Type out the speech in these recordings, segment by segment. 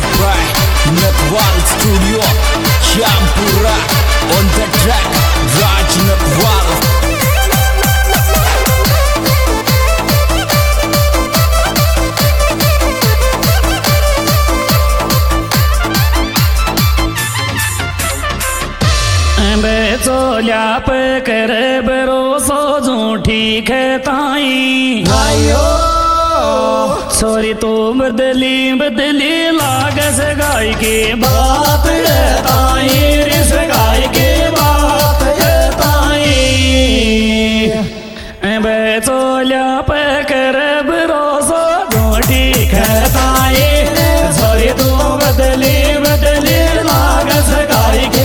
music by Natwal Studio, Champura on the track, Raj Natwal. बेचोल्या पे करे भरोसो झूठी खेताई भाइयो छोरी तो बदली बदली लाग से गाय की बात ताई रिस गाय की बात ताई बेचोल्या पे करे भरोसो झूठी खेताई छोरी तो बदली बदली लाग से गाय की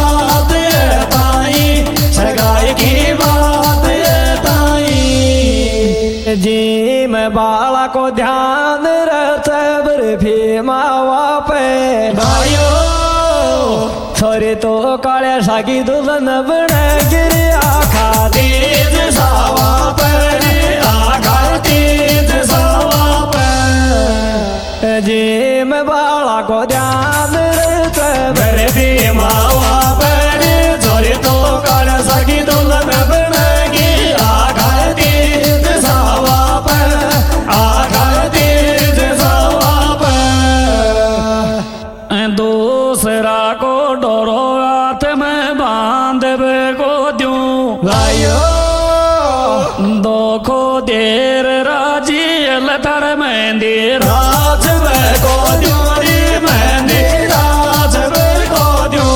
जी मैं बाला को ध्यान रहता बर्फी मावा पे भाइयो छोरी तो काले सागी दुल्हन बने गिरी आखा तेज सावा पर आखा तेज सावा पर जी मैं बाला को ध्यान रहता बर्फी मावा पर छोरी तो काले सागी दुल्हन बने गिरी आखा तेज सावा पर आखा तेज सावा पर दूसरा को डोरो हाथ में बांध को दूं भाइयो दो को देर राजी लतर मेहंदी राज को दूं मेहंदी राज को दूं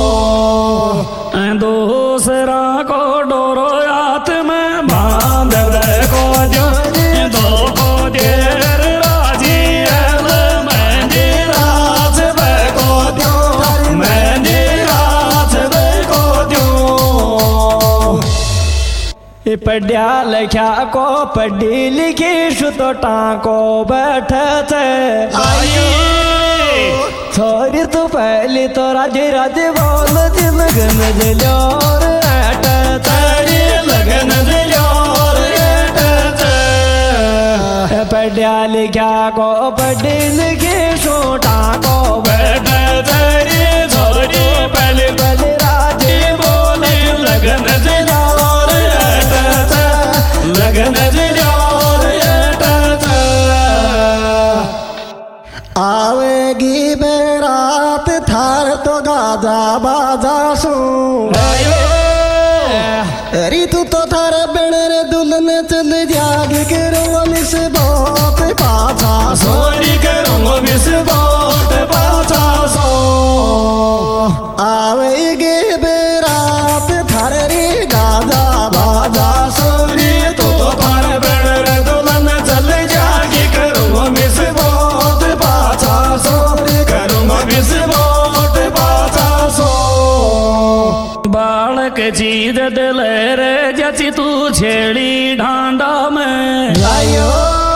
दूसरा को डोरो हाथ में बांध को दूं दो को देर राजी मेहंदी राज को दूं मेहंदी राज को दूं पढ़िया लिखा को पढ़ी लिखी शुतो टाको बैठे थे छोरी तो पहली तो राजी राजी बोल जिन गन जलोर तेरी लगन दिलोर पढ़िया लिखा को पढ़ी लिखी शुटा को बैठे तेरी छोरी पहले पहली राजी बोले लगन दिलोर लगन दिलोर आवेगी बेरात थार तो गाजा बाजा सू अरे तू तो थार बेणर दुल्हन चल जागी करो मिस बहुत पाछा सोरी करूंगा मिस बहुत पाछा सो आवेगी बेरात थार रे गाजा बाजा सोरी तू तो थार बेणर दुल्हन चल जागी करूंगा मिस बहुत पाछा सोरी करूंगा मिस बहुत पाछा सो बालक चीज दिलेर जची तू छेड़ी ढांडा में लायो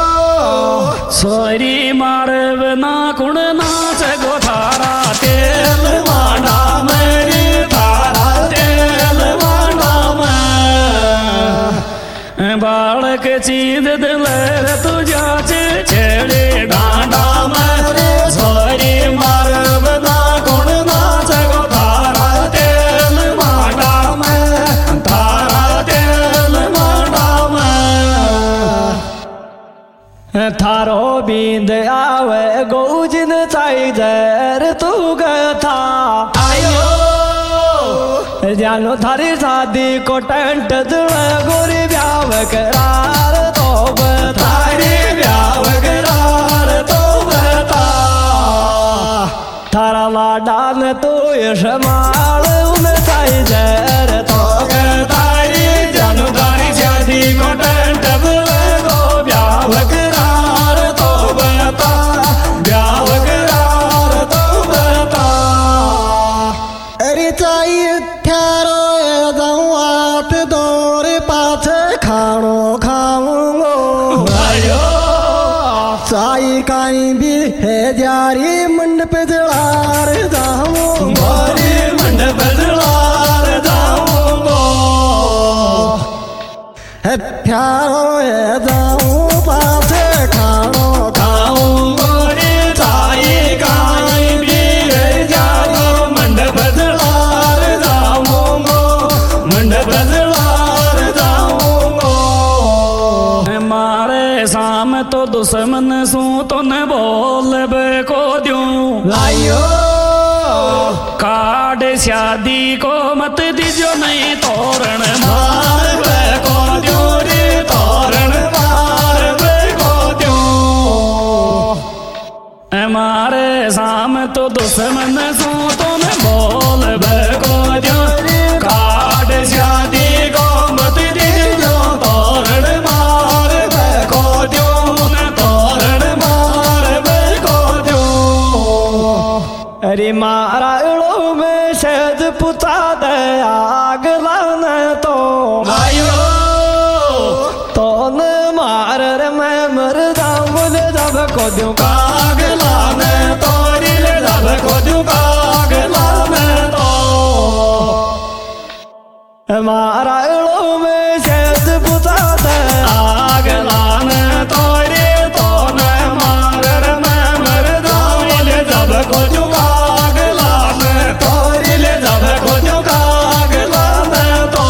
सोरी मारव ना कुण नाच गो थारा तेल मांडा मेरी थारा तेल मांडा में बालक चीज दिलेर तू जाच छेड़ी ढांडा में सोरी मारव ना कुण नाच गो थारा तेल मांडा में थारा तेल मांडा में थारो बींद आवे गोजिन चाई जर तू गथा आयो जानो थारी शादी को टेंट जुड़ा गोरी ब्याव करार तो बता थारी ब्याव करार तो बता थारा लाडा ने तू यशमाल उन चाई जर तो तारी जानो तारी शादी को टेंट गो ब्याव करार तो बता ब्याव करार तो बता अरे चाहिए थारो जाऊँ आठ दौर पाछे खानो खाऊंगो भाइयो साई काई भी है जारी मंडप जलार जाऊं मारी मंडप जलार जाऊंगो प्यारो है जाऊं पाछे खानो खाऊंगो रे ताई का तो दुश्मन सू तो न बोल को दूं आयो कार्ड शादी को मत दीजो नहीं तोरण मार बे को द्यो रे तोरण मार बे को द्यो हमारे साम तो दुश्मन सू तो न बोल को दूं कार्ड शादी को मत दीजो तोरण मार बे को द्यो तोरण मार बे को द्यो अरे मारा इड़ो में सहज पुता दे आग लाने तो आयो तो न मार रे मैं मर जाऊं बोले जब को दूं काग लाने तोरी ले जब को द्यो काग लाने तो मारा इड़ो में सहज पुता दे आग लाने तोरी तो न मार रे मैं मर जाऊं ले जब को द्यो काग लाने तोरी ले जब को द्यो काग लाने तो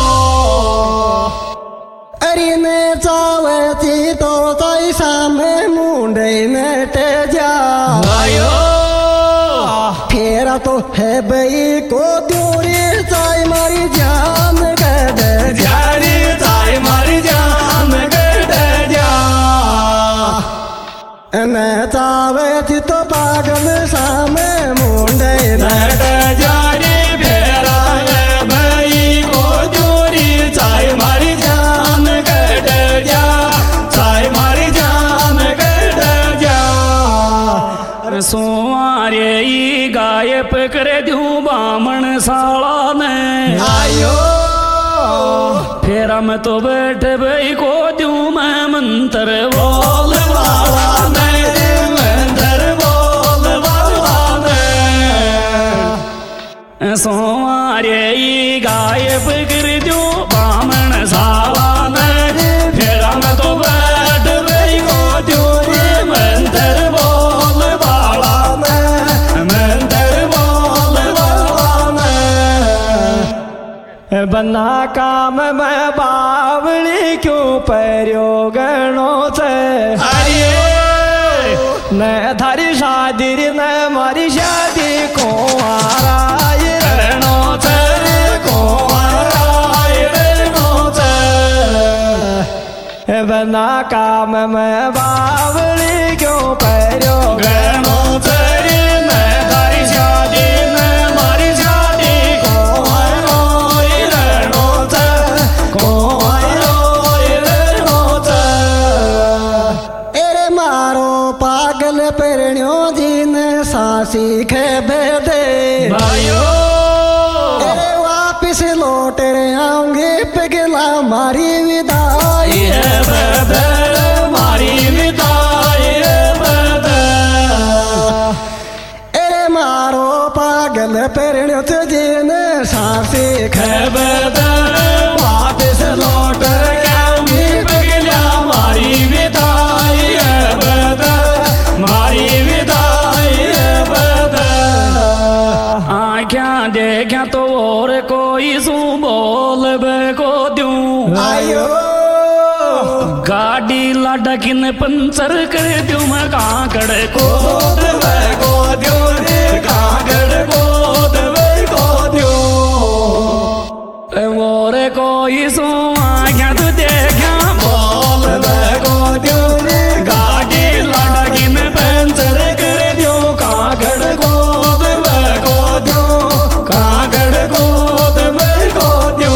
अरे ने चावे थी तो तैसा में मुंडे में टे जा आयो फेरा तो है बई को दूरी चाय मारी जान गद जारी जाय मारी जान गड़ जा मैं चावे थी तो पागल सामे मुंडे नट जारी फेरा भाई को दूरी जाय मारी जान गड़ जा जाय मारी जान गड़ जा सोमारे ई गाय पकड़ दूं बामण साला ने आयो फिर हम तो बैठ भाई को दूं मैं मंत्र बोल वाला नहीं मंदर बोल वाला नहीं सोमारे ई गाय पकड़ दूं बामण साला ने फिर हम तो बैठ गई को दूरी मंदिर बोल वाला में मंदिर बोल वाला में बना काम में बावली क्यों पर्यो गणो से अरे मैं थारी शादी रे न मारी शादी को आराय रणो तेरे को आए रणो तेरे बना काम में बावली क्यों पर्यो गणो तेरे मैं तारी शादी में मारी शादी को आयो रणो तेरे को आयो रणो तेरे एरे मारो पागल पेरणियो जी ने सासी खे बेदे भाइयों एरे वापिस लौट रे आऊंगे पिघला मारी विदाई ये बदे मारी विदाई बदे एरे मारो पागल पेरणियो जी ने सासी खे बदे वापस लौट के पिघला मारी विदाई बदे मारी विदाई बदे आख्या देखा तो और कोई सू बोल को दूं आयो गाड़ी लाडा किन पंचर कर दूं मैं काकड़ को गोद में को द्यो रे कागड़ गोद में को द्यो और कोई सू आख्या तू देखा बोल में को द्यो रे गाड़ी लाडा किन पंचर कर द्यो कागड़ गोद में को द्यो कागड़ गोद में को द्यो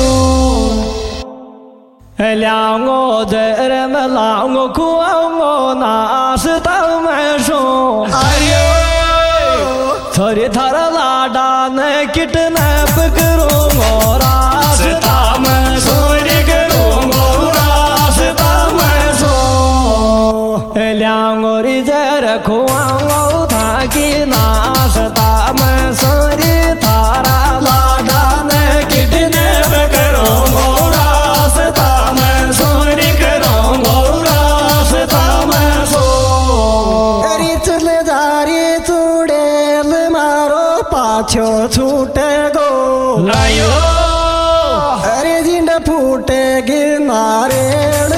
लाऊंगो दर में लाऊंगो खुआऊंगो नाश्ता मैं सो आयो थोड़ी थारा लाडा ने किडनैप करूंगो रास्ता में सोरी करूंगो रास्ता में सो लाऊंगो रिजर खुआऊंगो थाकी नाश्ता मैं सोरी थारा लाडा ने किडनैप करूंगो रास्ता में सोरी करूंगो रास्ता में सो अरे चले जा रे चुड़ैल मारो पाछो छूटे गो आयो अरे जिंड फूटे गिनारे